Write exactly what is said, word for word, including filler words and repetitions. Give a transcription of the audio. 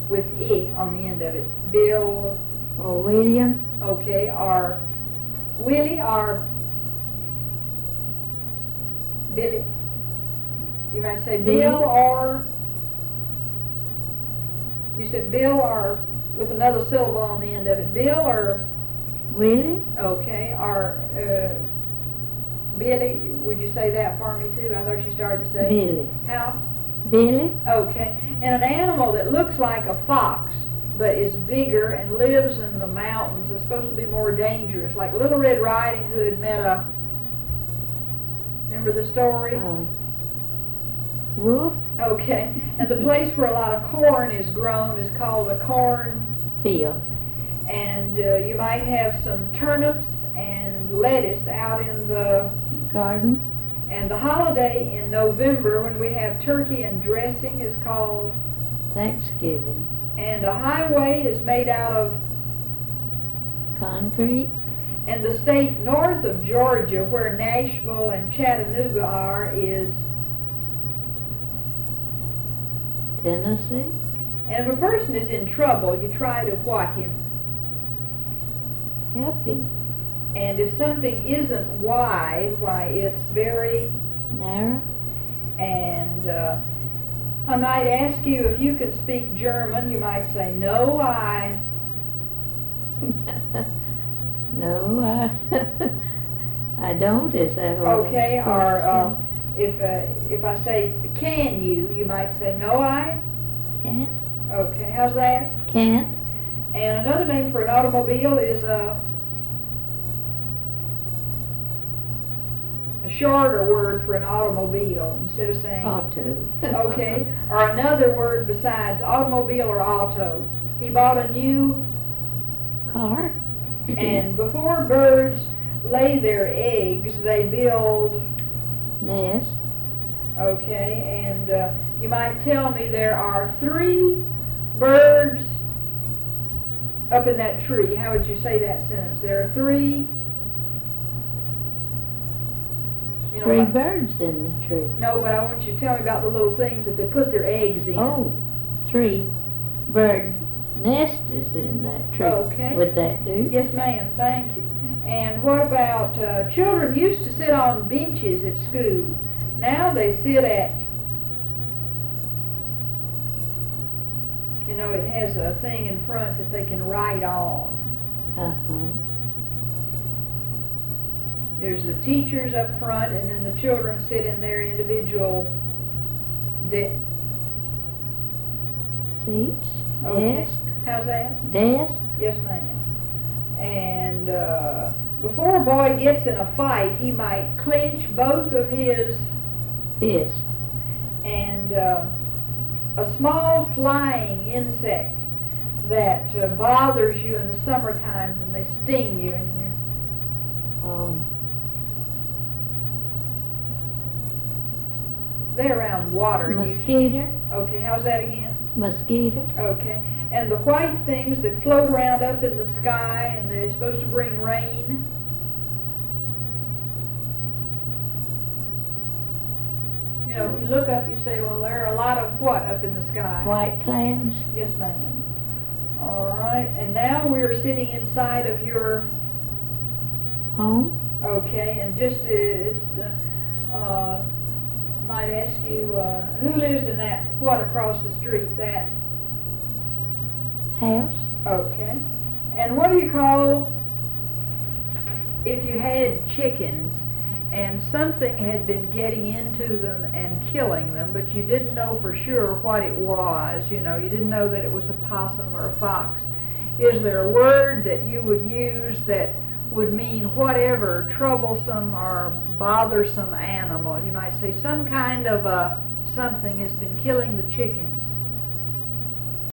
with I on the end of it. Bill. Or William. Okay, or Willie or Billy. You might say Billy. Bill or, you said Bill or with another syllable on the end of it. Bill or, Willie. okay, or uh, Billy, would you say that for me too? I thought you started to say. Billy. How? Billy. Okay, and an animal that looks like a fox but is bigger and lives in the mountains is supposed to be more dangerous. Like Little Red Riding Hood met a, remember the story? Uh, Wolf. Okay, and the place where a lot of corn is grown is called a corn Field. and uh, you might have some turnips and lettuce out in the, Garden. and the holiday in November when we have turkey and dressing is called, Thanksgiving. and a highway is made out of, Concrete. and the state north of Georgia where Nashville and Chattanooga are is, Tennessee. and if a person is in trouble you try to what him, Help him. and if something isn't wide, why it's very, Narrow. and uh, I might ask you if you can speak German. You might say, no, I. No, I. I don't. Is that all? Okay, or uh, if uh, if I say, can you, you might say, no, I. Can't. Okay, how's that? Can't. And another name for an automobile is a, a shorter word for an automobile instead of saying. Auto. Okay, or another word besides automobile or auto. He bought a new, Car. and before birds lay their eggs, they build, Nest. okay, and uh, you might tell me there are three birds up in that tree. How would you say that sentence? There are three, you know, Three like- birds in the tree. No, but I want you to tell me about the little things that they put their eggs in. Oh, three bird nest is in that tree. Okay. Would that do? Yes, ma'am, thank you. And what about, uh, children used to sit on benches at school. Now they sit at, you know, it has a thing in front that they can write on. Uh-huh. There's the teachers up front, and then the children sit in their individual de- Seats. Okay. Desk. How's that? Desk. Yes, ma'am. And uh, before a boy gets in a fight, he might clench both of his, Fist. and uh, a small flying insect that uh, bothers you in the summertime and they sting you and you're, Um, they're around water. usually. mosquito. Okay, how's that again? Mosquito. Okay. And the white things that float around up in the sky and they're supposed to bring rain. You know, if you look up, you say, well, there are a lot of what up in the sky? White clouds. Yes, ma'am. All right. And now we're sitting inside of your, Home. okay, and just uh, it's, uh, uh, might ask you, uh, who lives in that, what across the street, that, House. okay. And what do you call if you had chickens and something had been getting into them and killing them, but you didn't know for sure what it was, you know, you didn't know that it was a possum or a fox. Is there a word that you would use that would mean whatever troublesome or bothersome animal? You might say some kind of a something has been killing the chickens.